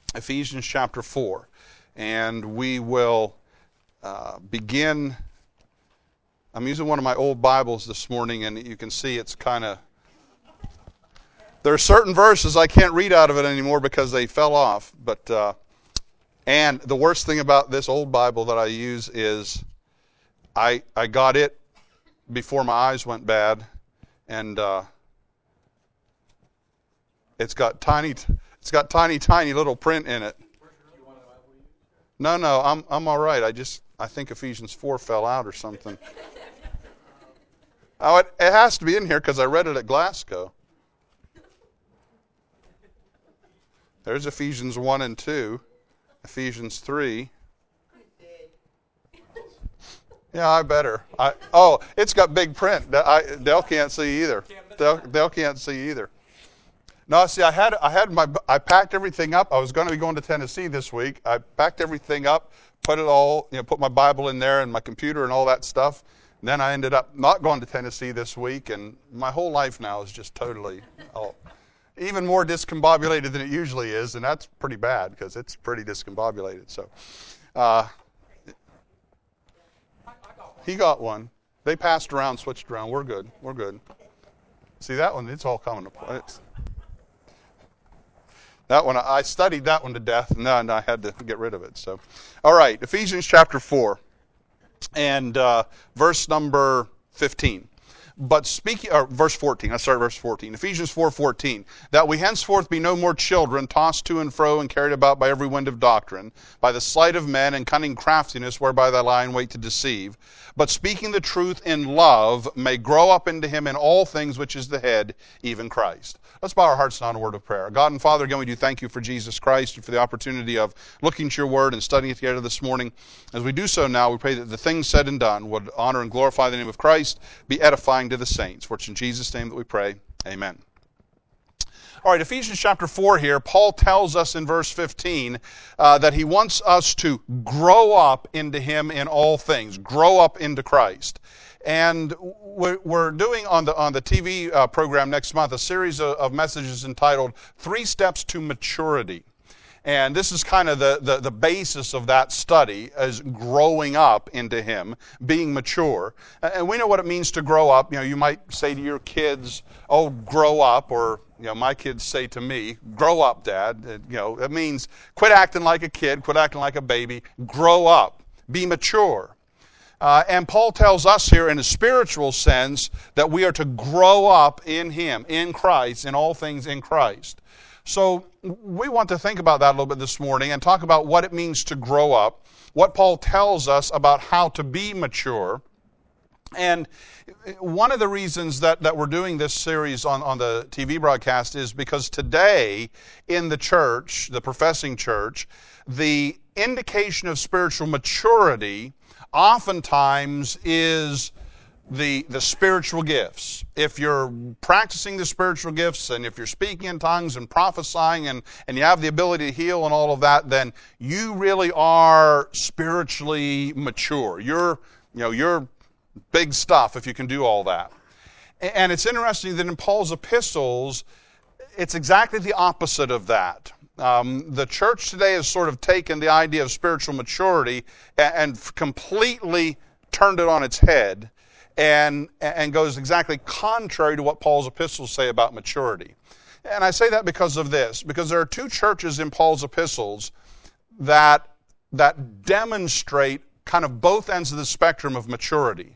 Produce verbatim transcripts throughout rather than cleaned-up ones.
Ephesians chapter four. And we will uh, begin. I'm using one of my old Bibles this morning, and you can see it's kind of, there are certain verses I can't read out of it anymore because they fell off. But uh, and the worst thing about this old Bible that I use is I I got it before my eyes went bad, and uh, it's got tiny it's got tiny tiny little print in it. No, no, I'm I'm all right. I just I think Ephesians four fell out or something. Oh, it, it has to be in here because I read it at Glasgow. There's Ephesians one and two, Ephesians three. Yeah, I better. I oh, it's got big print. I, Dale can't see either. Dale, Dale can't see either. No, see, I had I had my I packed everything up. I was going to be going to Tennessee this week. I packed everything up, put it all, you know, put my Bible in there and my computer and all that stuff. And then I ended up not going to Tennessee this week, and my whole life now is just totally, oh, even more discombobulated than it usually is, and that's pretty bad because it's pretty discombobulated. So, uh, he got one. They passed around, switched around. We're good. We're good. See that one? It's all coming to play. It's, That one, I studied that one to death, and then I had to get rid of it. So, all right, Ephesians chapter four, and uh, verse number fifteen. But speaking, or verse fourteen. I start verse fourteen. Ephesians four fourteen. That we henceforth be no more children, tossed to and fro and carried about by every wind of doctrine, by the sleight of men and cunning craftiness, whereby they lie in wait to deceive. But speaking the truth in love, may grow up into him in all things, which is the head, even Christ. Let's bow our hearts now in a word of prayer. God and Father, again, we do thank you for Jesus Christ and for the opportunity of looking at your word and studying it together this morning. As we do so now, we pray that the things said and done would honor and glorify the name of Christ, be edifying to the saints. For it's in Jesus' name that we pray. Amen. All right, Ephesians chapter four here, Paul tells us in verse fifteen uh, that he wants us to grow up into him in all things, grow up into Christ. And we're doing on the on the T V uh, program next month a series of, of messages entitled Three Steps to Maturity. And this is kind of the, the, the basis of that study, as growing up into him, being mature. And we know what it means to grow up. You know, you might say to your kids, oh, grow up, or, you know, my kids say to me, grow up, Dad. You know, it means quit acting like a kid, quit acting like a baby, grow up, be mature. Uh, and Paul tells us here in a spiritual sense that we are to grow up in him, in Christ, in all things in Christ. So we want to think about that a little bit this morning and talk about what it means to grow up, what Paul tells us about how to be mature. And one of the reasons that, that we're doing this series on, on the T V broadcast is because today in the church, the professing church, the indication of spiritual maturity oftentimes is the the spiritual gifts. If you're practicing the spiritual gifts and if you're speaking in tongues and prophesying and, and you have the ability to heal and all of that, then you really are spiritually mature. You're, you know, you're big stuff if you can do all that. And it's interesting that in Paul's epistles, it's exactly the opposite of that. Um, the church today has sort of taken the idea of spiritual maturity and, and completely turned it on its head. And, and goes exactly contrary to what Paul's epistles say about maturity. And I say that because of this, because there are two churches in Paul's epistles that, that demonstrate kind of both ends of the spectrum of maturity.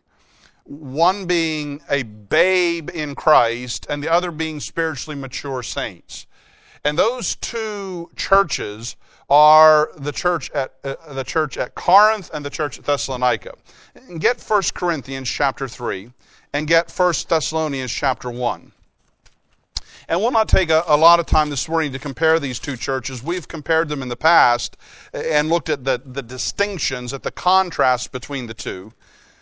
One being a babe in Christ, and the other being spiritually mature saints. And those two churches are the church at uh, the church at Corinth and the church at Thessalonica. And get First Corinthians chapter three and get First Thessalonians chapter one. And we'll not take a, a lot of time this morning to compare these two churches. We've compared them in the past and looked at the, the distinctions, at the contrast between the two.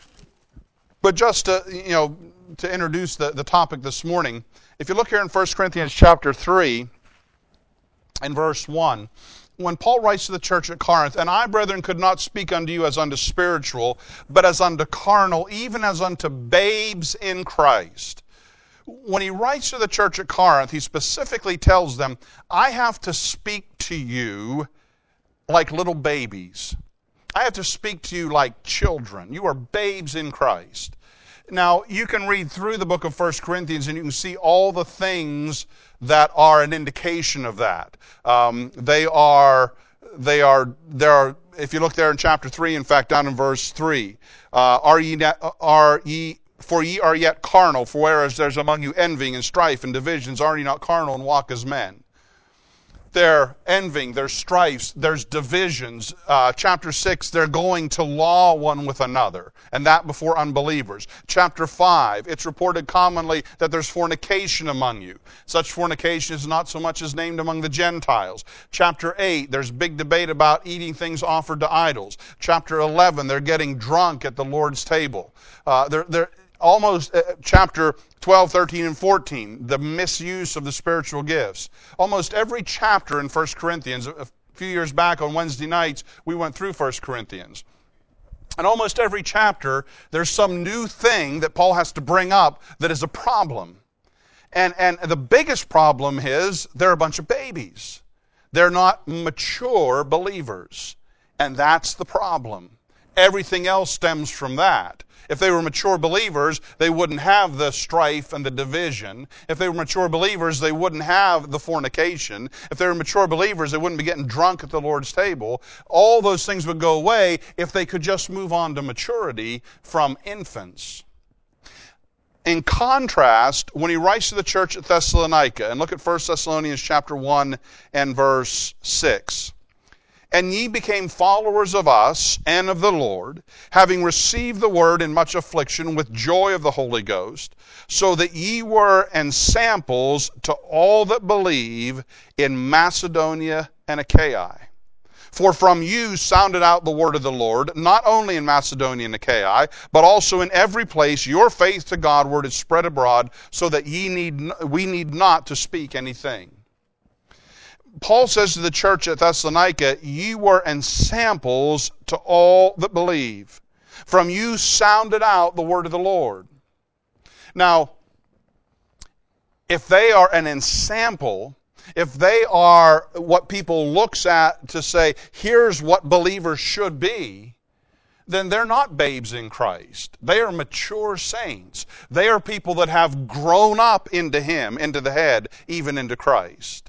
But just to, you know, to introduce the, the topic this morning, if you look here in First Corinthians chapter three and verse one, when Paul writes to the church at Corinth, and I, brethren, could not speak unto you as unto spiritual, but as unto carnal, even as unto babes in Christ. when he writes to the church at Corinth, he specifically tells them, I have to speak to you like little babies. I have to speak to you like children. You are babes in Christ. Now, you can read through the book of First Corinthians and you can see all the things that are an indication of that. Um, they are, they are, there are, if you look there in chapter three, in fact, down in verse three, uh, are ye, are ye, for ye are yet carnal, for whereas there's among you envying and strife and divisions, are ye not carnal and walk as men? They're envying, there's strifes, there's divisions. Uh, chapter six, they're going to law one with another, and that before unbelievers. Chapter five, it's reported commonly that there's fornication among you. Such fornication is not so much as named among the Gentiles. Chapter eight, there's big debate about eating things offered to idols. Chapter eleven, they're getting drunk at the Lord's table. Uh, they're, they're almost, uh, chapter twelve, thirteen, and fourteen, the misuse of the spiritual gifts. Almost every chapter in First Corinthians, a few years back on Wednesday nights, we went through First Corinthians. And almost every chapter, there's some new thing that Paul has to bring up that is a problem. And, and the biggest problem is they're a bunch of babies. They're not mature believers. And that's the problem. Everything else stems from that. If they were mature believers, they wouldn't have the strife and the division. If they were mature believers, they wouldn't have the fornication. If they were mature believers, they wouldn't be getting drunk at the Lord's table. All those things would go away if they could just move on to maturity from infants. In contrast, when he writes to the church at Thessalonica, and look at First Thessalonians chapter one and verse six. And ye became followers of us and of the Lord, having received the word in much affliction with joy of the Holy Ghost, so that ye were ensamples to all that believe in Macedonia and Achaia. For from you sounded out the word of the Lord, not only in Macedonia and Achaia, but also in every place your faith to Godward is spread abroad, so that ye need we need not to speak anything. Paul says to the church at Thessalonica, ye were ensamples to all that believe. From you sounded out the word of the Lord. Now, if they are an ensample, if they are what people looks at to say, here's what believers should be, then they're not babes in Christ. They are mature saints. They are people that have grown up into Him, into the head, even into Christ.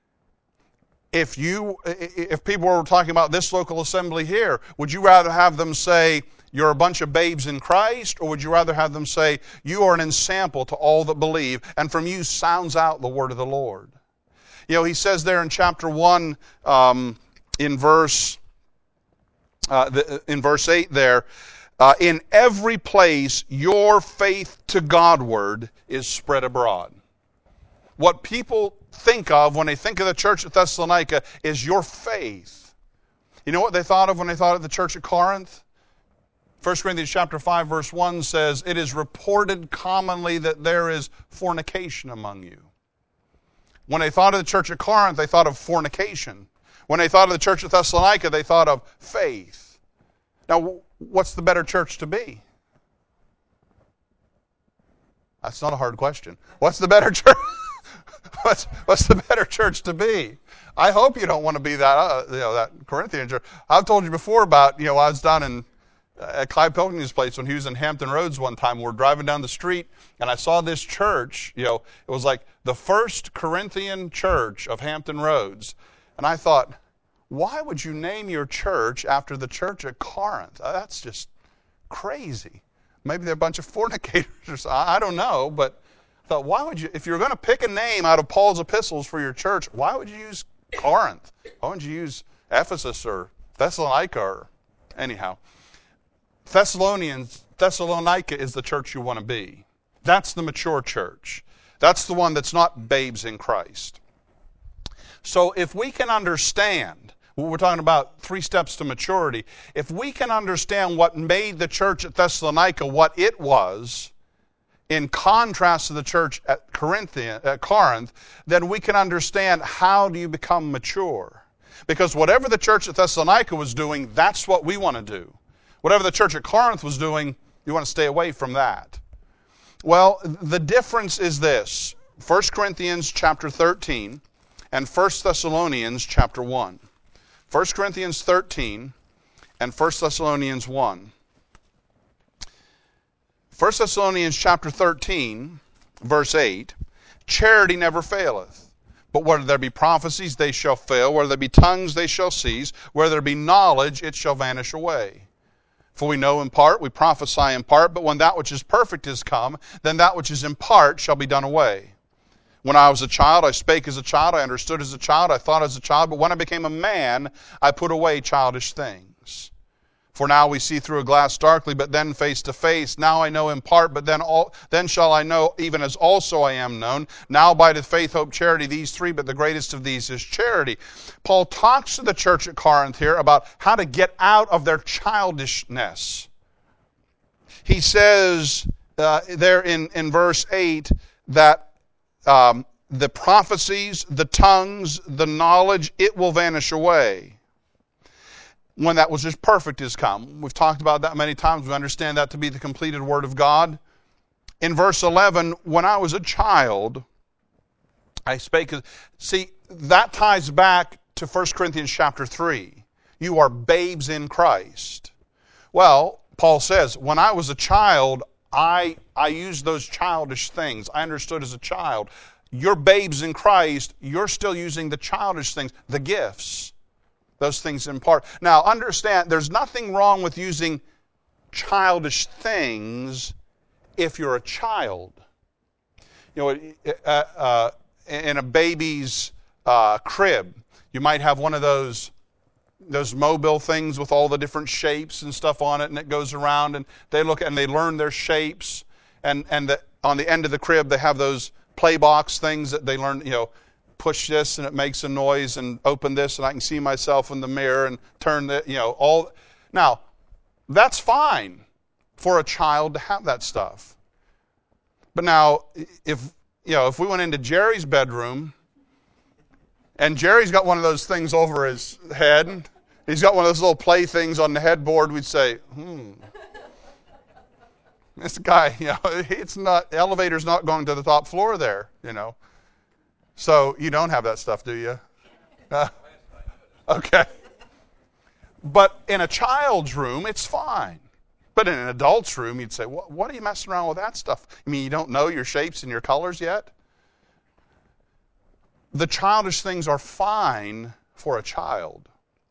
If you, if people were talking about this local assembly here, would you rather have them say, you're a bunch of babes in Christ, or would you rather have them say, you are an ensample to all that believe, and from you sounds out the word of the Lord? You know, he says there in chapter one, um, in verse, uh, the, in verse eight there, uh, in every place your faith to Godward is spread abroad. What people think of when they think of the church at Thessalonica is your faith. You know what they thought of when they thought of the church at Corinth? First Corinthians chapter five verse one says, it is reported commonly that there is fornication among you. When they thought of the church at Corinth, they thought of fornication. When they thought of the church at Thessalonica, they thought of faith. Now, what's the better church to be? That's not a hard question. What's the better church? What's, what's the better church to be? I hope you don't want to be that, uh, you know, that Corinthian church. I've told you before about, you know, I was down in uh, at Clyde Pilkington's place when he was in Hampton Roads one time. We were driving down the street, and I saw this church. You know, it was like the first Corinthian church of Hampton Roads, and I thought, why would you name your church after the church at Corinth? Uh, that's just crazy. Maybe they're a bunch of fornicators or something. I don't know, but I thought, why would you, if you're going to pick a name out of Paul's epistles for your church, why would you use Corinth? Why wouldn't you use Ephesus or Thessalonica or anyhow? Thessalonians, Thessalonica is the church you want to be. That's the mature church. That's the one that's not babes in Christ. So if we can understand, we're talking about three steps to maturity, if we can understand what made the church at Thessalonica what it was, in contrast to the church at Corinthian, at Corinth, then we can understand how do you become mature. Because whatever the church at Thessalonica was doing, that's what we want to do. Whatever the church at Corinth was doing, you want to stay away from that. Well, the difference is this. First Corinthians chapter thirteen and First Thessalonians chapter one. First Corinthians thirteen and First Thessalonians one. First Thessalonians chapter thirteen, verse eight, charity never faileth. But whether there be prophecies, they shall fail. Whether there be tongues, they shall cease. Whether there be knowledge, it shall vanish away. For we know in part, we prophesy in part, but when that which is perfect is come, then that which is in part shall be done away. When I was a child, I spake as a child, I understood as a child, I thought as a child, but when I became a man, I put away childish things. For now we see through a glass darkly, but then face to face. Now I know in part, but then all, then shall I know, even as also I am known. Now abideth faith, hope, charity, these three, but the greatest of these is charity. Paul talks to the church at Corinth here about how to get out of their childishness. He says uh, there in, in verse eight that um, the prophecies, the tongues, the knowledge, it will vanish away. When that which is perfect is come. We've talked about that many times. We understand that to be the completed Word of God. In verse eleven, when I was a child, I spake. See, that ties back to First Corinthians chapter three. You are babes in Christ. Well, Paul says, when I was a child, I, I used those childish things. I understood as a child. You're babes in Christ. You're still using the childish things, the gifts. Those things in part. Now, understand, there's nothing wrong with using childish things if you're a child. You know, uh, uh, in a baby's uh, crib, you might have one of those those mobile things with all the different shapes and stuff on it, and it goes around, and they look and they learn their shapes. And and the, on the end of the crib, they have those play box things that they learn. You know. Push this and it makes a noise, and open this and I can see myself in the mirror and turn the, you know, all. Now, that's fine for a child to have that stuff. But now, if, you know, if we went into Jerry's bedroom and Jerry's got one of those things over his head, he's got one of those little play things on the headboard, we'd say, hmm. This guy, you know, it's not, the elevator's not going to the top floor there, you know. So you don't have that stuff, do you? Uh, okay. But in a child's room, it's fine. But in an adult's room, you'd say, what, what are you messing around with that stuff? You mean you don't know your shapes and your colors yet? The childish things are fine for a child.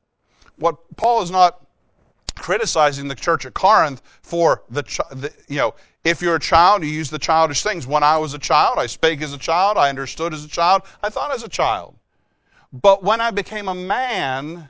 What Paul is not criticizing the church at Corinth for the, the, you know, if you're a child, you use the childish things. When I was a child, I spake as a child, I understood as a child, I thought as a child. But when I became a man,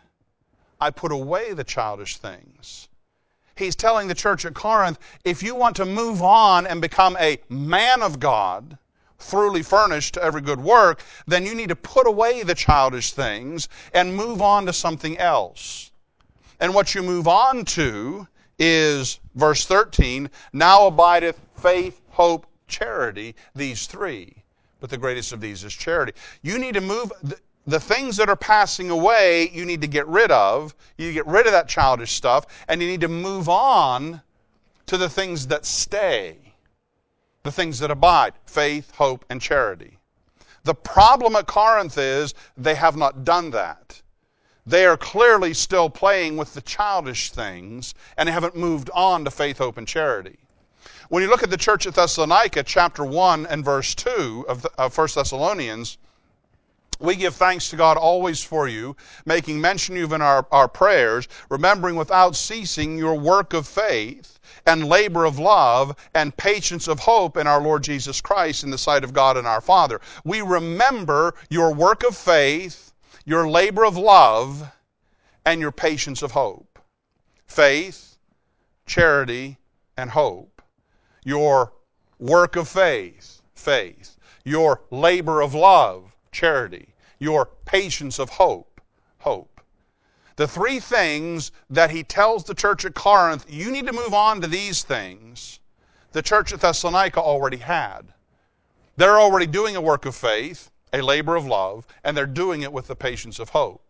I put away the childish things. He's telling the church at Corinth, if you want to move on and become a man of God, thoroughly furnished to every good work, then you need to put away the childish things and move on to something else. And what you move on to is, verse thirteen, now abideth faith, hope, charity, these three. But the greatest of these is charity. You need to move, the, the things that are passing away, you need to get rid of. You get rid of that childish stuff, and you need to move on to the things that stay, the things that abide, faith, hope, and charity. The problem at Corinth is they have not done that. They are clearly still playing with the childish things and haven't moved on to faith, hope, and charity. When you look at the church at Thessalonica, chapter one and verse two of, of First Thessalonians, we give thanks to God always for you, making mention of you in our, our prayers, remembering without ceasing your work of faith and labor of love and patience of hope in our Lord Jesus Christ in the sight of God and our Father. We remember your work of faith, your labor of love, and your patience of hope. Faith, charity, and hope. Your work of faith, faith. Your labor of love, charity. Your patience of hope, hope. The three things that he tells the church at Corinth, you need to move on to these things, the church at Thessalonica already had. They're already doing a work of faith, a labor of love, and they're doing it with the patience of hope.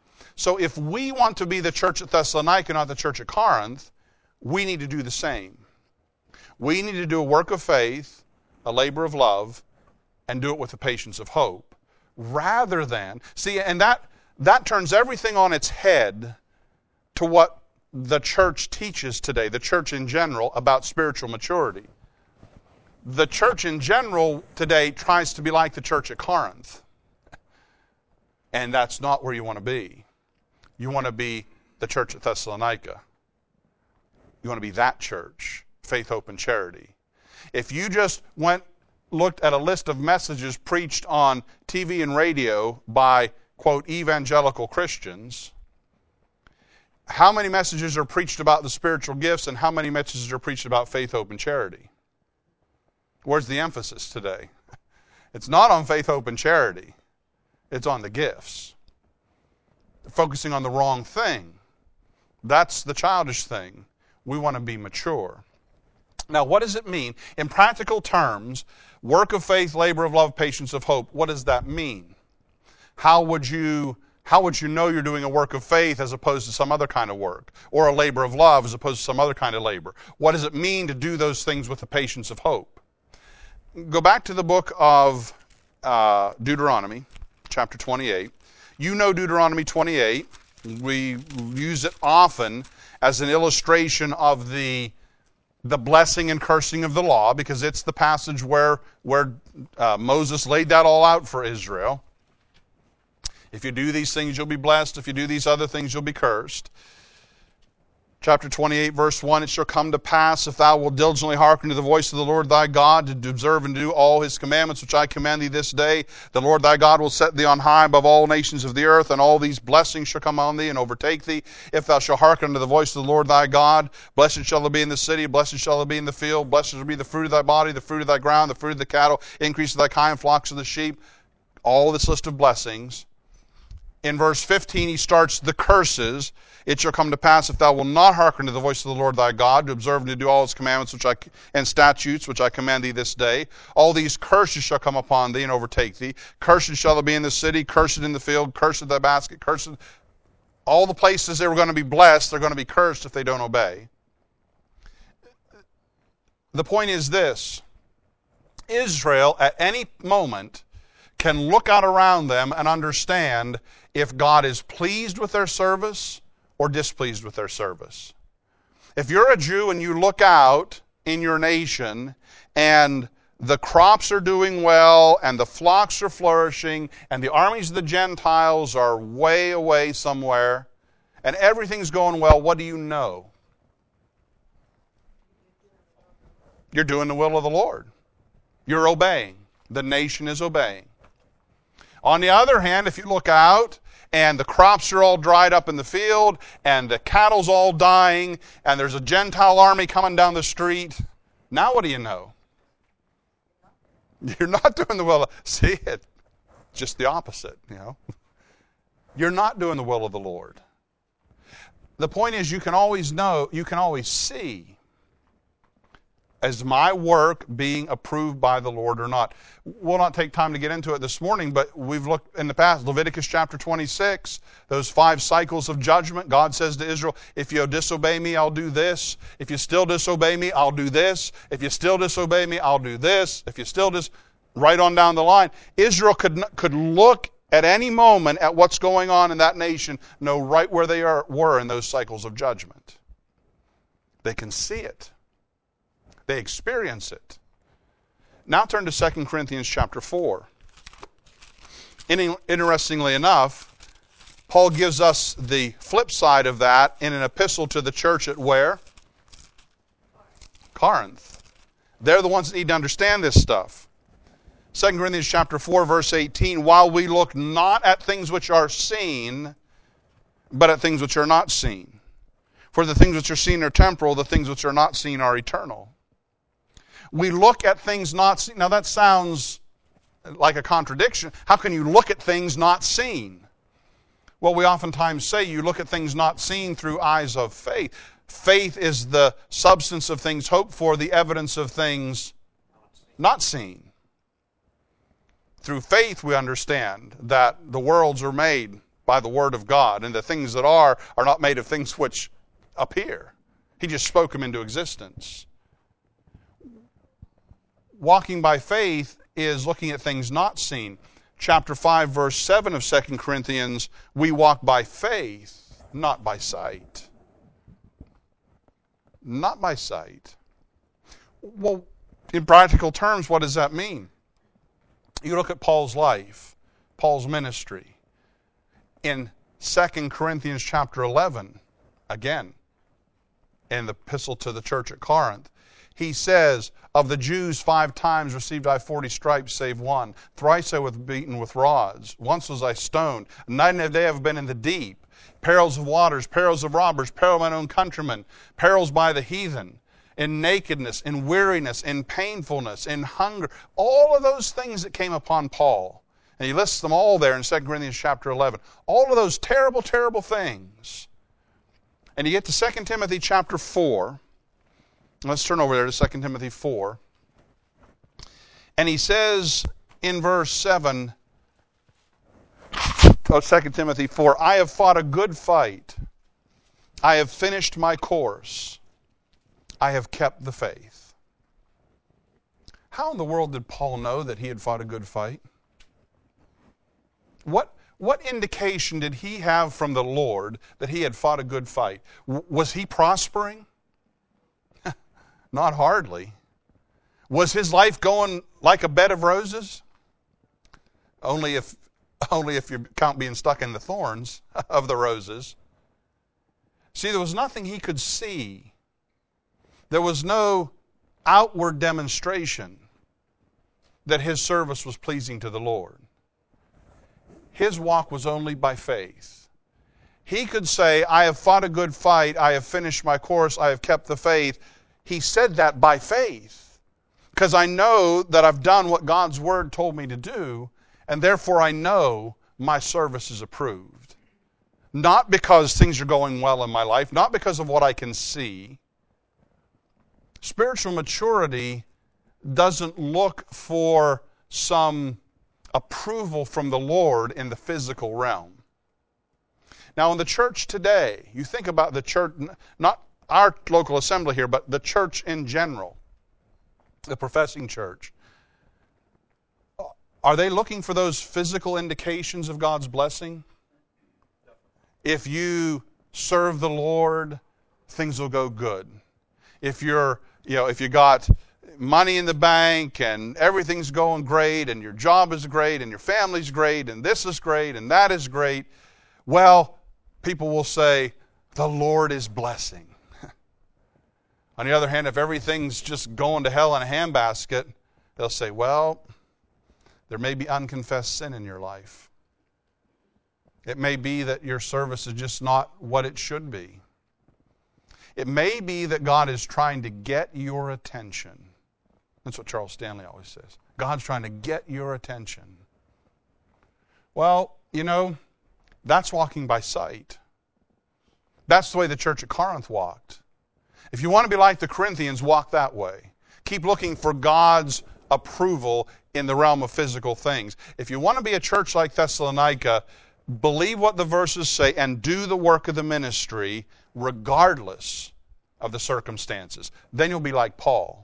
So if we want to be the church at Thessalonica, not the church at Corinth, we need to do the same. We need to do a work of faith, a labor of love, and do it with the patience of hope. Rather than, see, and that, that turns everything on its head to what the church teaches today, the church in general, about spiritual maturity. The church in general today tries to be like the church at Corinth. And that's not where you want to be. You want to be the church at Thessalonica. You want to be that church, faith, hope, and charity. If you just went, looked at a list of messages preached on T V and radio by, quote, evangelical Christians, how many messages are preached about the spiritual gifts and how many messages are preached about faith, hope, and charity? Where's the emphasis today? It's not on faith, hope, and charity. It's on the gifts. They're focusing on the wrong thing. That's the childish thing. We want to be mature. Now, what does it mean? In practical terms, work of faith, labor of love, patience of hope, what does that mean? How would you, how would you know you're doing a work of faith as opposed to some other kind of work? Or a labor of love as opposed to some other kind of labor? What does it mean to do those things with the patience of hope? Go back to the book of uh, Deuteronomy, chapter twenty-eight. You know Deuteronomy twenty-eight. We use it often as an illustration of the the blessing and cursing of the law, because it's the passage where, where uh, Moses laid that all out for Israel. If you do these things, you'll be blessed. If you do these other things, you'll be cursed. Chapter twenty-eight, verse one, it shall come to pass, if thou wilt diligently hearken to the voice of the Lord thy God, to observe and do all his commandments which I command thee this day, the Lord thy God will set thee on high above all nations of the earth, and all these blessings shall come on thee and overtake thee, if thou shalt hearken to the voice of the Lord thy God. Blessed shall thou be in the city, blessed shall thou be in the field, blessed shall be the fruit of thy body, the fruit of thy ground, the fruit of the cattle, increase of thy kind, flocks of the sheep. All this list of blessings. In verse fifteen, he starts the curses. It shall come to pass, if thou wilt not hearken to the voice of the Lord thy God, to observe and to do all his commandments which I, and statutes which I command thee this day, all these curses shall come upon thee and overtake thee. Cursed shall thou be in the city, cursed in the field, cursed thy basket, cursed. All the places they were going to be blessed, they're going to be cursed if they don't obey. The point is this: Israel, at any moment, can look out around them and understand if God is pleased with their service or displeased with their service. If you're a Jew and you look out in your nation and the crops are doing well and the flocks are flourishing and the armies of the Gentiles are way away somewhere and everything's going well, what do you know? You're doing the will of the Lord. You're obeying. The nation is obeying. On the other hand, if you look out and the crops are all dried up in the field and the cattle's all dying and there's a Gentile army coming down the street, now what do you know? You're not doing the will of, see it, just the opposite, you know. You're not doing the will of the Lord. The point is, you can always know, you can always see, is my work being approved by the Lord or not? We'll not take time to get into it this morning, but we've looked in the past, Leviticus chapter twenty-six, those five cycles of judgment. God says to Israel, if you disobey me, I'll do this. If you still disobey me, I'll do this. If you still disobey me, I'll do this. If you still dis... Right on down the line. Israel could, could look at any moment at what's going on in that nation, know right where they are, were in those cycles of judgment. They can see it. They experience it. Now turn to Second Corinthians chapter four. Interestingly enough, Paul gives us the flip side of that in an epistle to the church at where? Corinth. They're the ones that need to understand this stuff. Second Corinthians chapter four, verse eighteen, while we look not at things which are seen, but at things which are not seen. For the things which are seen are temporal, the things which are not seen are eternal. We look at things not seen. Now that sounds like a contradiction. How can you look at things not seen? Well, we oftentimes say you look at things not seen through eyes of faith. Faith is the substance of things hoped for, the evidence of things not seen. Through faith we understand that the worlds are made by the Word of God, and the things that are are not made of things which appear. He just spoke them into existence. walking by faith is looking at things not seen. Chapter five, verse seven of Second Corinthians, we walk by faith, not by sight. Not by sight. Well, in practical terms, what does that mean? You look at Paul's life, Paul's ministry. In Second Corinthians chapter eleven, again, in the epistle to the church at Corinth, he says, of the Jews five times received I forty stripes, save one. Thrice I was beaten with rods. Once was I stoned. Night and day I have been in the deep. Perils of waters, perils of robbers, peril of mine own countrymen, perils by the heathen, in nakedness, in weariness, in painfulness, in hunger. All of those things that came upon Paul. And he lists them all there in Second Corinthians chapter eleven. All of those terrible, terrible things. And you get to Second Timothy chapter four. Let's turn over there to Second Timothy four. And he says in verse seven of Second Timothy four, I have fought a good fight. I have finished my course. I have kept the faith. How in the world did Paul know that he had fought a good fight? What, what indication did he have from the Lord that he had fought a good fight? W- was he prospering? Not hardly. Was his life going like a bed of roses? Only if, only if you count being stuck in the thorns of the roses. See, there was nothing he could see. There was no outward demonstration that his service was pleasing to the Lord. His walk was only by faith. He could say, I have fought a good fight, I have finished my course, I have kept the faith. He said that by faith, because I know that I've done what God's Word told me to do, and therefore I know my service is approved. Not because things are going well in my life, not because of what I can see. Spiritual maturity doesn't look for some approval from the Lord in the physical realm. Now in the church today, you think about the church, not our local assembly here, but the church in general, the professing church. Are they looking for those physical indications of God's blessing? If you serve the Lord, things will go good. If you're, you know, if you got money in the bank and everything's going great and your job is great and your family's great and this is great and that is great, well, people will say, the Lord is blessing. On the other hand, if everything's just going to hell in a handbasket, they'll say, well, there may be unconfessed sin in your life. It may be that your service is just not what it should be. It may be that God is trying to get your attention. That's what Charles Stanley always says. God's trying to get your attention. Well, you know, that's walking by sight. That's the way the church at Corinth walked. If you want to be like the Corinthians, walk that way. Keep looking for God's approval in the realm of physical things. If you want to be a church like Thessalonica, believe what the verses say and do the work of the ministry regardless of the circumstances. Then you'll be like Paul.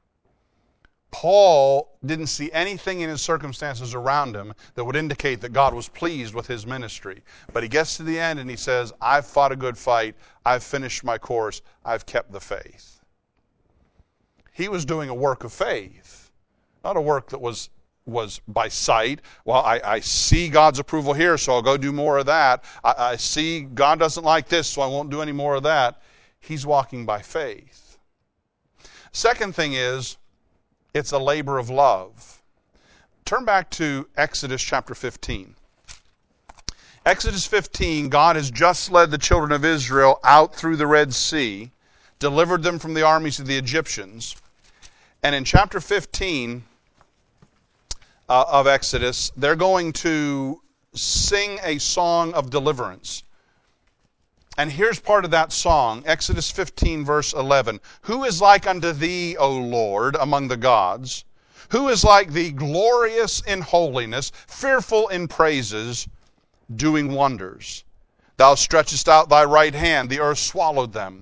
Paul didn't see anything in his circumstances around him that would indicate that God was pleased with his ministry. But he gets to the end and he says, I've fought a good fight, I've finished my course, I've kept the faith. He was doing a work of faith, not a work that was, was by sight. Well, I, I see God's approval here, so I'll go do more of that. I, I see God doesn't like this, so I won't do any more of that. He's walking by faith. Second thing is, it's a labor of love. Turn back to Exodus chapter fifteen. Exodus fifteen, God has just led the children of Israel out through the Red Sea, delivered them from the armies of the Egyptians. And in chapter fifteen uh, of Exodus, they're going to sing a song of deliverance. And here's part of that song, Exodus fifteen, verse eleven. Who is like unto thee, O Lord, among the gods? Who is like thee, glorious in holiness, fearful in praises, doing wonders? Thou stretchest out thy right hand, the earth swallowed them.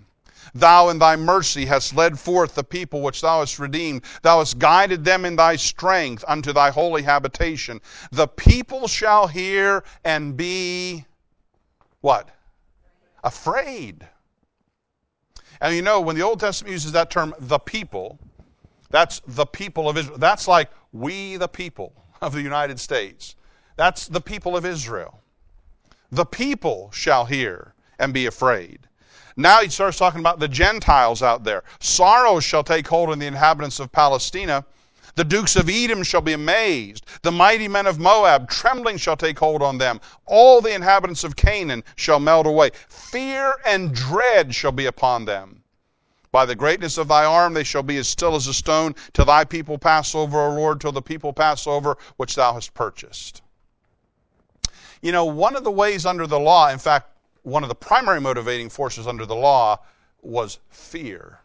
Thou in thy mercy hast led forth the people which thou hast redeemed. Thou hast guided them in thy strength unto thy holy habitation. The people shall hear and be, what? Afraid. And you know, when the Old Testament uses that term, the people, that's the people of Israel. That's like we the people of the United States. That's the people of Israel. The people shall hear and be afraid. Now he starts talking about the Gentiles out there. Sorrow shall take hold on the inhabitants of Palestina. The dukes of Edom shall be amazed. The mighty men of Moab, trembling shall take hold on them. All the inhabitants of Canaan shall melt away. Fear and dread shall be upon them. By the greatness of thy arm they shall be as still as a stone, till thy people pass over, O Lord, till the people pass over which thou hast purchased. You know, one of the ways under the law, in fact, one of the primary motivating forces under the law was fear.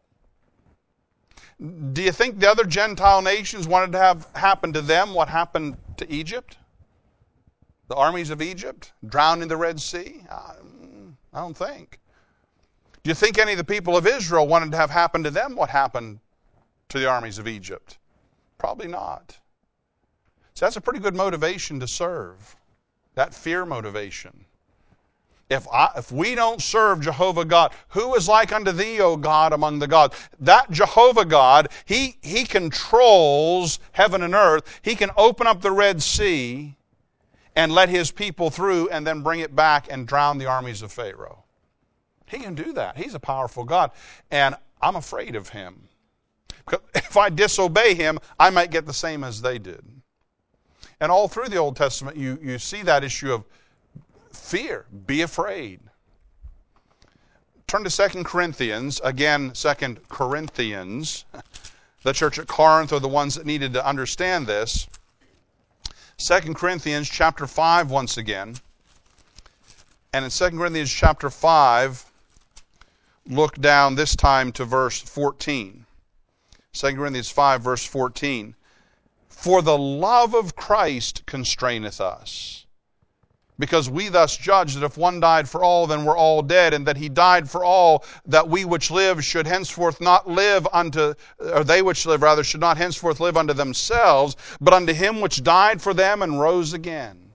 Do you think the other Gentile nations wanted to have happen to them what happened to Egypt? The armies of Egypt drowned in the Red Sea? I don't think. Do you think any of the people of Israel wanted to have happen to them what happened to the armies of Egypt? Probably not. So that's a pretty good motivation to serve. That fear motivation. If I, if we don't serve Jehovah God, who is like unto thee, O God, among the gods? That Jehovah God, he, he controls heaven and earth. He can open up the Red Sea and let his people through and then bring it back and drown the armies of Pharaoh. He can do that. He's a powerful God. And I'm afraid of him. Because if I disobey him, I might get the same as they did. And all through the Old Testament, you, you see that issue of fear. Be afraid. Turn to Second Corinthians. Again, Second Corinthians. The church at Corinth are the ones that needed to understand this. Second Corinthians chapter five once again. And in Second Corinthians chapter five, look down this time to verse fourteen. Second Corinthians five, verse fourteen. For the love of Christ constraineth us, because we thus judge that if one died for all, then we're all dead, and that he died for all, that we which live should henceforth not live unto, or they which live rather, should not henceforth live unto themselves, but unto him which died for them and rose again.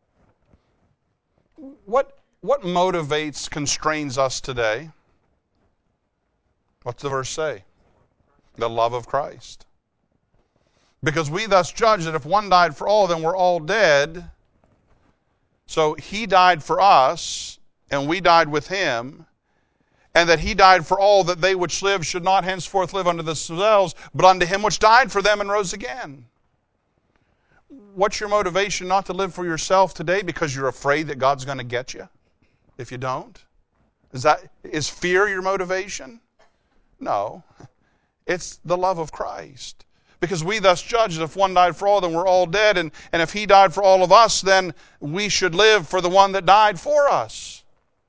What, what motivates, constrains us today? What's the verse say? The love of Christ. Because we thus judge that if one died for all, then we're all dead. So he died for us, and we died with him, and that he died for all, that they which live should not henceforth live unto themselves, but unto him which died for them and rose again. What's your motivation not to live for yourself today? Because you're afraid that God's going to get you if you don't? Is that, is fear your motivation? No. It's the love of Christ. Because we thus judge that if one died for all, then we're all dead. And, and if he died for all of us, then we should live for the one that died for us.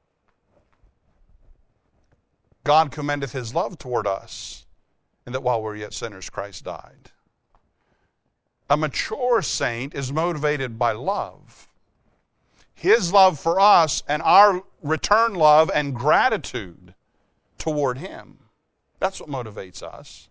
God commendeth his love toward us, and that while we're yet sinners, Christ died. A mature saint is motivated by love. His love for us and our return love and gratitude toward him. That's what motivates us.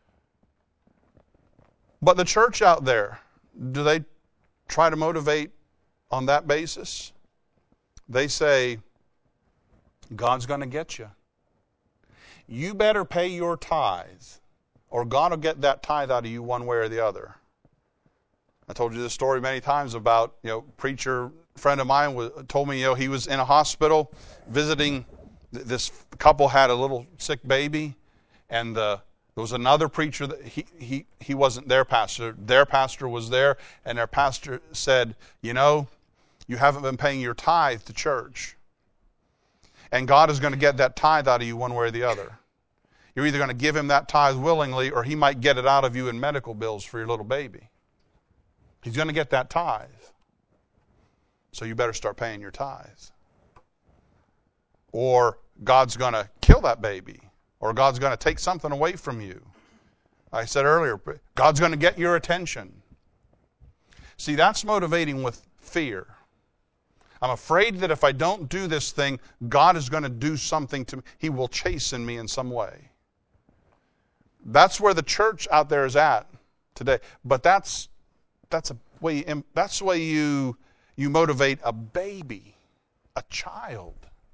But the church out there, do they try to motivate on that basis? They say, God's going to get you. You better pay your tithe, or God will get that tithe out of you one way or the other. I told you this story many times about, you know, preacher friend of mine was, told me, you know, he was in a hospital visiting. This couple had a little sick baby, and the There was another preacher that he, he, he wasn't their pastor. Their pastor was there, and their pastor said, you know, you haven't been paying your tithe to church. And God is going to get that tithe out of you one way or the other. You're either going to give him that tithe willingly, or he might get it out of you in medical bills for your little baby. He's going to get that tithe. So you better start paying your tithe. Or God's going to kill that baby. Or God's going to take something away from you. I said earlier, God's going to get your attention. See, that's motivating with fear. I'm afraid that if I don't do this thing, God is going to do something to me. He will chasten me in some way. That's where the church out there is at today. But that's that's a way that's the way you you motivate a baby, a child.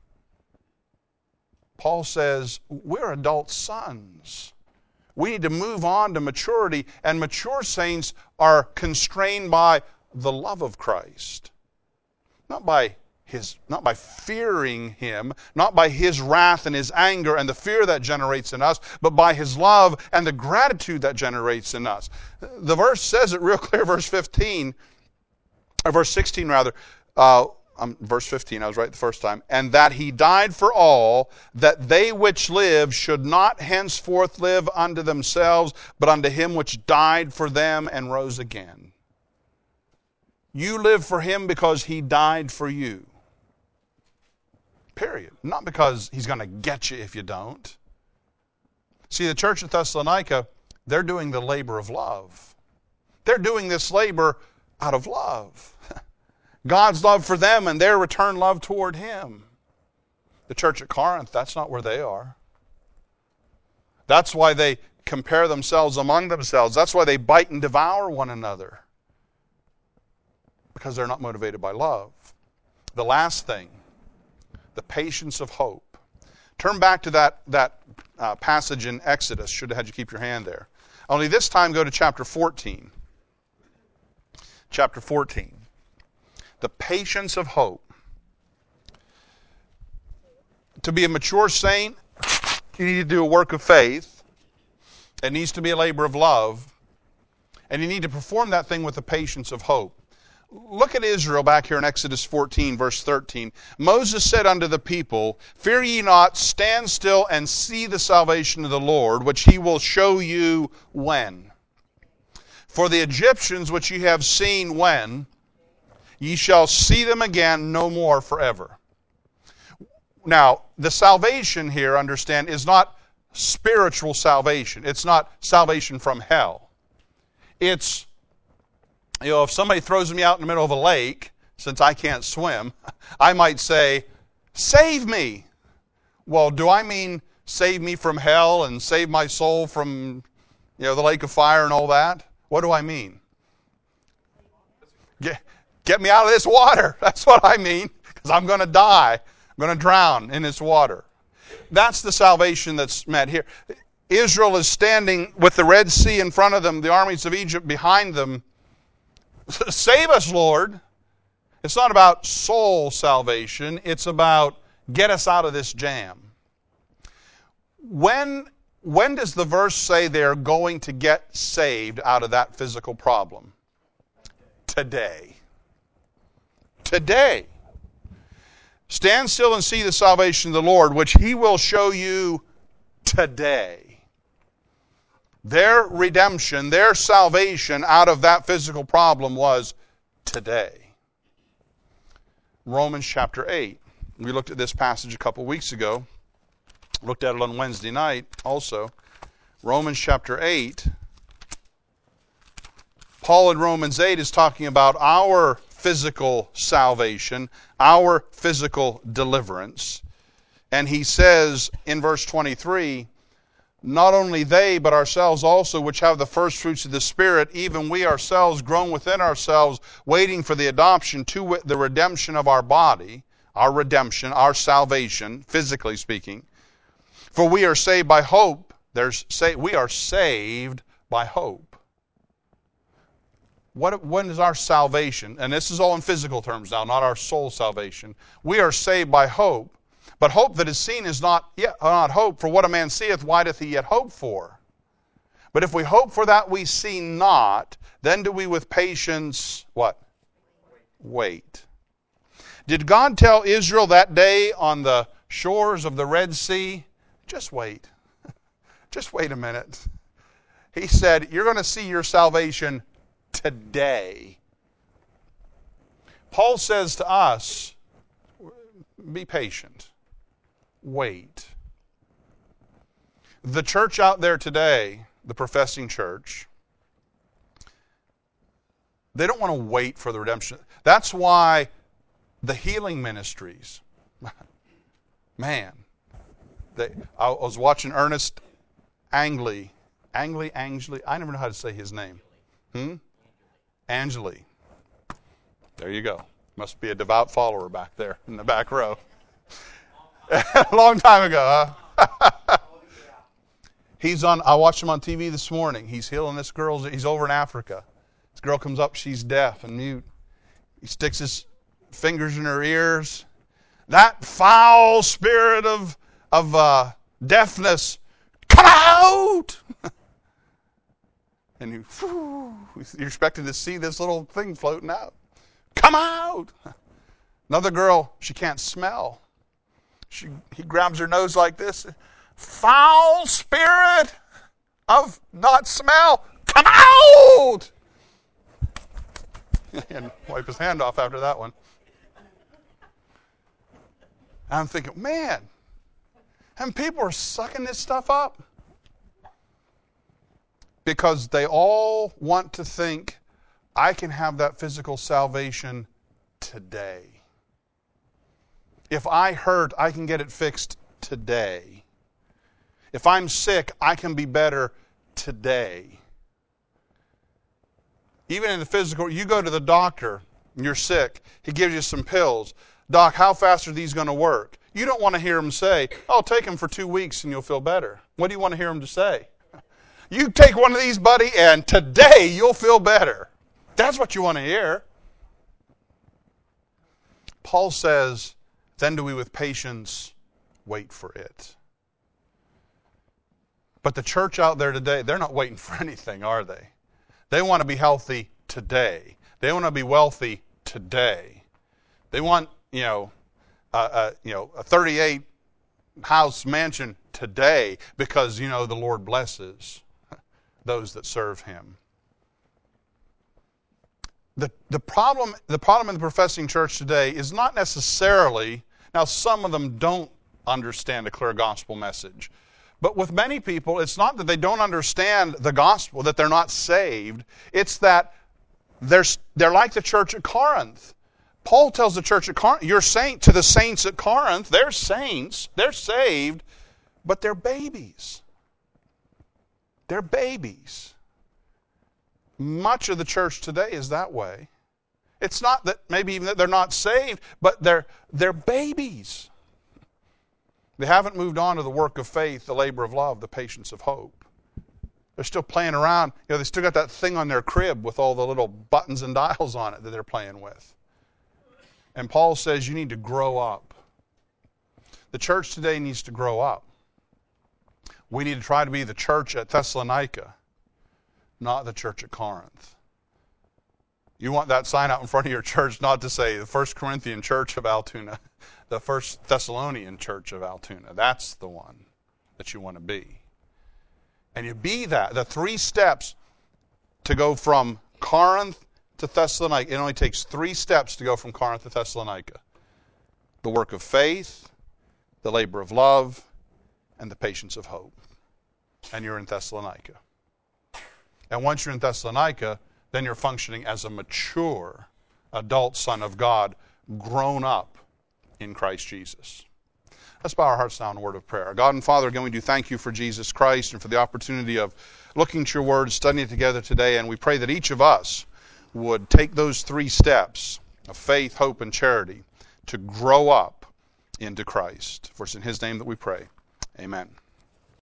Paul says, we're adult sons. We need to move on to maturity, and mature saints are constrained by the love of Christ. Not by his, not by fearing him, not by his wrath and his anger and the fear that generates in us, but by his love and the gratitude that generates in us. The verse says it real clear, verse fifteen, or verse sixteen rather, uh, Um, verse fifteen, I was right the first time. And that he died for all, that they which live should not henceforth live unto themselves, but unto him which died for them and rose again. You live for him because he died for you. Period. Not because he's going to get you if you don't. See, the church at Thessalonica, they're doing the labor of love. They're doing this labor out of love. God's love for them and their return love toward him. The church at Corinth, that's not where they are. That's why they compare themselves among themselves. That's why they bite and devour one another. Because they're not motivated by love. The last thing, the patience of hope. Turn back to that, that uh, passage in Exodus. Should have had you keep your hand there. Only this time go to chapter fourteen. Chapter fourteen. The patience of hope. To be a mature saint, you need to do a work of faith. It needs to be a labor of love. And you need to perform that thing with the patience of hope. Look at Israel back here in Exodus fourteen, verse thirteen. Moses said unto the people, fear ye not, stand still and see the salvation of the Lord, which he will show you when. For the Egyptians which ye have seen when, ye shall see them again no more forever. Now, the salvation here, understand, is not spiritual salvation. It's not salvation from hell. It's, you know, if somebody throws me out in the middle of a lake, since I can't swim, I might say, save me. Well, do I mean save me from hell and save my soul from, you know, the lake of fire and all that? What do I mean? Get, get me out of this water. That's what I mean, because I'm going to die. I'm going to drown in this water. That's the salvation that's meant here. Israel is standing with the Red Sea in front of them, the armies of Egypt behind them. Save us, Lord. It's not about soul salvation. It's about get us out of this jam. When, when does the verse say they're going to get saved out of that physical problem? Today. Today. Stand still and see the salvation of the Lord, which he will show you today. Their redemption, their salvation out of that physical problem was today. Romans chapter eight. We looked at this passage a couple weeks ago. Looked at it on Wednesday night also. Romans chapter eight. Paul in Romans eight is talking about our physical salvation, our physical deliverance. And he says in verse twenty-three, not only they, but ourselves also, which have the first fruits of the Spirit, even we ourselves groan within ourselves, waiting for the adoption, to wit, the redemption of our body, our redemption, our salvation, physically speaking. For we are saved by hope. There's say we are saved by hope. What, when is our salvation? And this is all in physical terms now, not our soul salvation. We are saved by hope. But hope that is seen is not yet not hope. For what a man seeth, why doth he yet hope for? But if we hope for that we see not, then do we with patience, what? Wait. Did God tell Israel that day on the shores of the Red Sea, just wait. Just wait a minute. He said, you're going to see your salvation today. Paul says to us, be patient. Wait. The church out there today, the professing church, they don't want to wait for the redemption. That's why The healing ministries. Man. They, I was watching Ernest Angley. Angley, Angley. I never know how to say his name. Hmm? Angeli. There you go. Must be a devout follower back there in the back row. A long time ago, huh? He's on. I watched him on T V this morning. He's healing this girl. He's over in Africa. This girl comes up. She's deaf and mute. He sticks his fingers in her ears. That foul spirit of of uh, deafness, come out! And you, whew, you're expecting to see this little thing floating out. Come out! Another girl, she can't smell. She, he grabs her nose like this. Foul spirit of not smell, come out! And wipe his hand off after that one. I'm thinking, man, and people are sucking this stuff up because they all want to think, I can have that physical salvation today. If I hurt, I can get it fixed today. If I'm sick, I can be better today. Even in the physical, you go to the doctor, and you're sick, he gives you some pills. Doc, how fast are these going to work? You don't want to hear him say, oh, take them for two weeks and you'll feel better. What do you want to hear him to say? You take one of these, buddy, and today you'll feel better. That's what you want to hear. Paul says, then do we with patience wait for it. But the church out there today, they're not waiting for anything, are they? They want to be healthy today. They want to be wealthy today. They want, you know, uh, uh, you know, a thirty-eight house mansion today because, you know, the Lord blesses those that serve Him. The, the problem, the problem in the professing church today is not necessarily, now some of them don't understand a clear gospel message. But with many people, it's not that they don't understand the gospel, that they're not saved. It's that they're, they're like the church at Corinth. Paul tells the church at Corinth, you're saint to the saints at Corinth. They're saints. They're saved. But they're babies. They're babies. Much of the church today is that way. It's not that maybe even that they're not saved, but they're, they're babies. They haven't moved on to the work of faith, the labor of love, the patience of hope. They're still playing around. You know, they still got that thing on their crib with all the little buttons and dials on it that they're playing with. And Paul says you need to grow up. The church today needs to grow up. We need to try to be the church at Thessalonica, not the church at Corinth. You want that sign out in front of your church not to say the First Corinthian Church of Altoona, the First Thessalonian Church of Altoona. That's the one that you want to be. And you be that. The three steps to go from Corinth to Thessalonica. It only takes three steps to go from Corinth to Thessalonica. The work of faith, the labor of love, and the patience of hope. And you're in Thessalonica. And once you're in Thessalonica, then you're functioning as a mature adult son of God, grown up in Christ Jesus. Let's bow our hearts now in a word of prayer. God and Father, again, we do thank you for Jesus Christ and for the opportunity of looking at your word, studying it together today, and we pray that each of us would take those three steps of faith, hope, and charity to grow up into Christ. For it's in His name that we pray. Amen.